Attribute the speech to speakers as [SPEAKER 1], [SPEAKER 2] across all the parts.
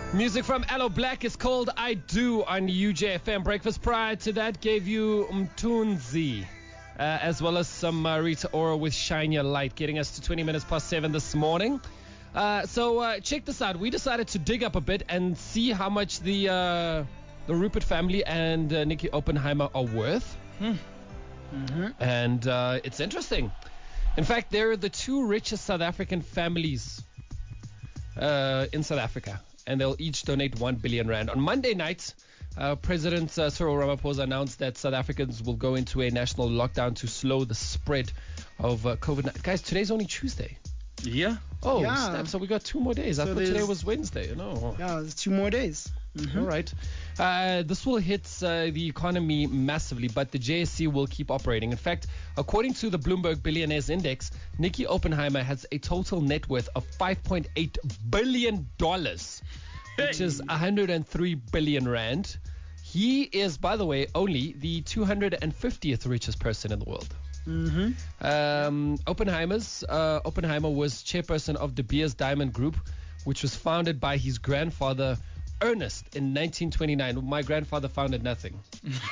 [SPEAKER 1] Music from Aloe Black is called I Do on UJFM. Breakfast prior to that gave you Mtunzi, as well as some Rita Ora with Shine Your Light, getting us to 20 minutes past 7 this morning. So check this out. We decided to dig up a bit and see how much the Rupert family and Nikki Oppenheimer are worth. And it's interesting. In fact, they're the two richest South African families in South Africa, and they'll each donate 1 billion rand. On Monday night, President Cyril Ramaphosa announced that South Africans will go into a national lockdown to slow the spread of COVID-19. Guys, today's only Tuesday.
[SPEAKER 2] Yeah.
[SPEAKER 1] Oh, snap. So we got 2 more days. I thought today was Wednesday. No.
[SPEAKER 3] Yeah, there's 2 more days.
[SPEAKER 1] All right. This will hit the economy massively, but the JSE will keep operating. In fact, according to the Bloomberg Billionaires Index, Nikki Oppenheimer has a total net worth of $5.8 billion, which is 103 billion rand. He is, by the way, only the 250th richest person in the world. Oppenheimer was chairperson of De Beers Diamond Group, which was founded by his grandfather Ernest in 1929. My grandfather founded nothing.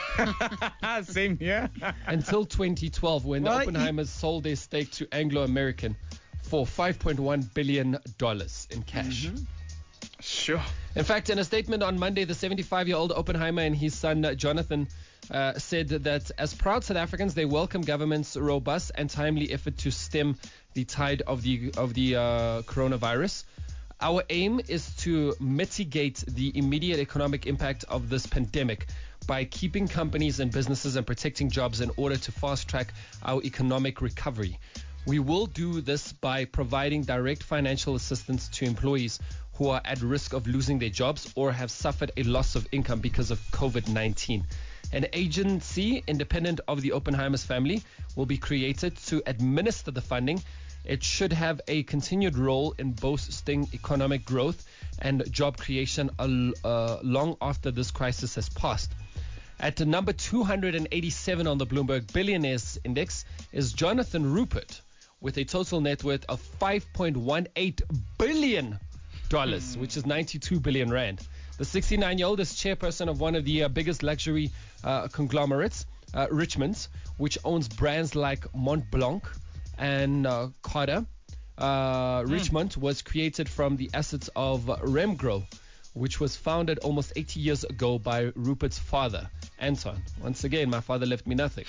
[SPEAKER 2] Same here.
[SPEAKER 1] Until 2012, when the Oppenheimers sold their stake to Anglo American for $5.1 billion in cash.
[SPEAKER 2] Sure.
[SPEAKER 1] In fact, in a statement on Monday, the 75-year-old Oppenheimer and his son Jonathan said that as proud South Africans, they welcome government's robust and timely effort to stem the tide of the coronavirus. Our aim is to mitigate the immediate economic impact of this pandemic by keeping companies and businesses and protecting jobs in order to fast-track our economic recovery. We will do this by providing direct financial assistance to employees who are at risk of losing their jobs or have suffered a loss of income because of COVID-19. An agency independent of the Oppenheimer's family will be created to administer the funding. It should have a continued role in boosting economic growth and job creation long after this crisis has passed. At number 287 on the Bloomberg Billionaires Index is Jonathan Rupert with a total net worth of $5.18 billion, which is 92 billion rand. The 69-year-old is chairperson of one of the biggest luxury conglomerates, Richemont, which owns brands like Mont Blanc and Carter. Richemont was created from the assets of Remgro, which was founded almost 80 years ago by Rupert's father, Anton. Once again, my father left me nothing.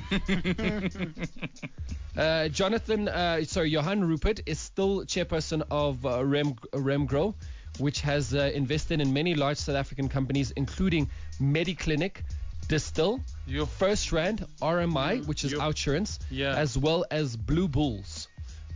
[SPEAKER 1] Johan Rupert is still chairperson of Remgro, which has invested in many large South African companies, including Mediclinic, Distill, First Rand, RMI, which is Outsurance, as well as Blue Bulls.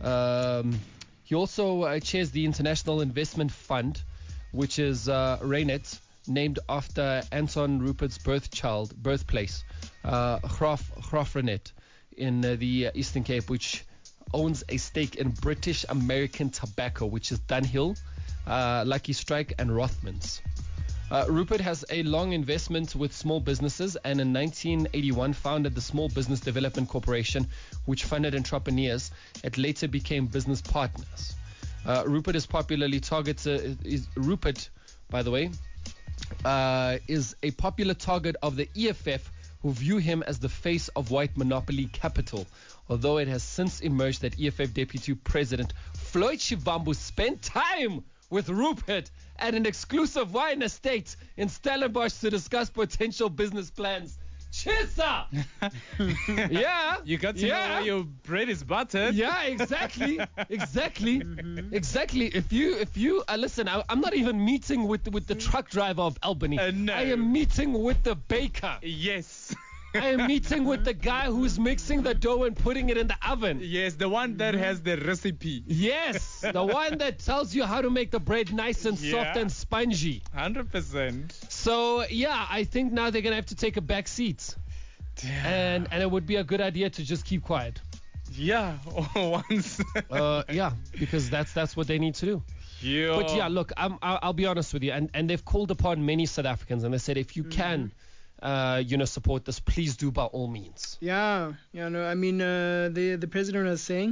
[SPEAKER 1] He also chairs the International Investment Fund, which is Reinet, named after Anton Rupert's birthplace, Graaff-Reinet, in the Eastern Cape, which owns a stake in British American Tobacco, which is Dunhill, Lucky Strike, and Rothmans. Rupert has a long investment with small businesses, and in 1981 founded the Small Business Development Corporation, which funded entrepreneurs. It later became business partners. Rupert is popularly targeted. Rupert, by the way, is a popular target of the EFF, who view him as the face of white monopoly capital. Although it has since emerged that EFF Deputy President Floyd Shivambu spent time with Rupert at an exclusive wine estate in Stellenbosch to discuss potential business plans. Cheers up! Yeah.
[SPEAKER 2] You got to know where your bread is buttered.
[SPEAKER 1] Yeah, exactly. Exactly. If you listen, I'm not even meeting with the truck driver of Albany.
[SPEAKER 2] No.
[SPEAKER 1] I am meeting with the baker.
[SPEAKER 2] Yes.
[SPEAKER 1] I am meeting with the guy who's mixing the dough and putting it in the oven.
[SPEAKER 2] Yes, the one that has the recipe.
[SPEAKER 1] Yes, the one that tells you how to make the bread nice and soft and spongy.
[SPEAKER 2] 100%.
[SPEAKER 1] So, yeah, I think now they're going to have to take a back seat. And it would be a good idea to just keep quiet.
[SPEAKER 2] Yeah, once.
[SPEAKER 1] Yeah, because that's what they need to do.
[SPEAKER 2] Yeah.
[SPEAKER 1] But yeah, look, I'll be honest with you, and they've called upon many South Africans, and they said if you can support this, please do by all means.
[SPEAKER 3] Yeah, no, I mean, the president was saying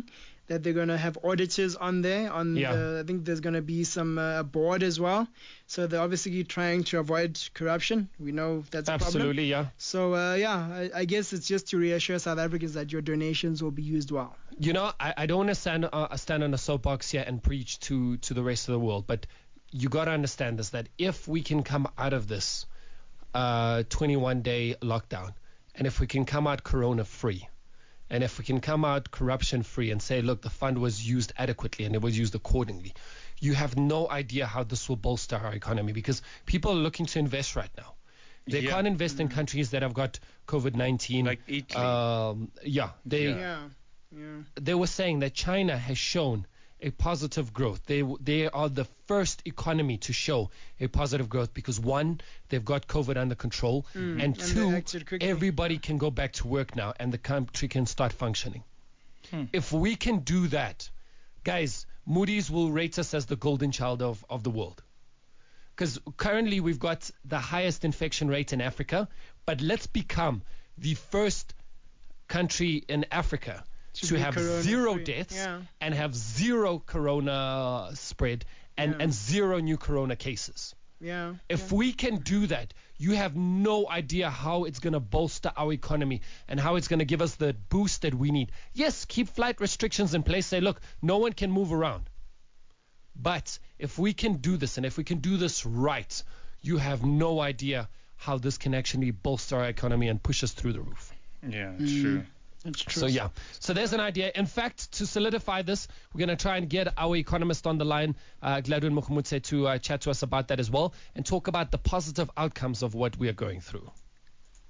[SPEAKER 3] that they're going to have auditors on there. I think there's going to be some board as well. So they're obviously trying to avoid corruption. We know that's a problem.
[SPEAKER 1] Absolutely, yeah.
[SPEAKER 3] So, I guess it's just to reassure South Africans that your donations will be used well.
[SPEAKER 1] You know, I don't want to stand on a soapbox here and preach to the rest of the world, but you got to understand this, that if we can come out of this 21-day lockdown, and if we can come out corona-free, and if we can come out corruption-free and say, look, the fund was used adequately and it was used accordingly, you have no idea how this will bolster our economy, because people are looking to invest right now. They can't invest in countries that have got COVID-19.
[SPEAKER 2] Like Italy.
[SPEAKER 1] They were saying that China has shown a positive growth. They are the first economy to show a positive growth because, one, they've got COVID under control, and two, everybody can go back to work now and the country can start functioning. If we can do that, guys, Moody's will rate us as the golden child of the world. Because currently we've got the highest infection rate in Africa, but let's become the first country in Africa to have zero deaths and have zero corona spread and zero new corona cases. If we can do that, you have no idea how it's going to bolster our economy and how it's going to give us the boost that we need. Yes, keep flight restrictions in place. Say, look, no one can move around. But if we can do this, and if we can do this right, you have no idea how this can actually bolster our economy and push us through the roof.
[SPEAKER 2] Yeah, true.
[SPEAKER 3] That's true.
[SPEAKER 1] So, yeah. So there's an idea. In fact, to solidify this, we're going to try and get our economist on the line, Gladwin Mokhomotse, to chat to us about that as well and talk about the positive outcomes of what we are going through.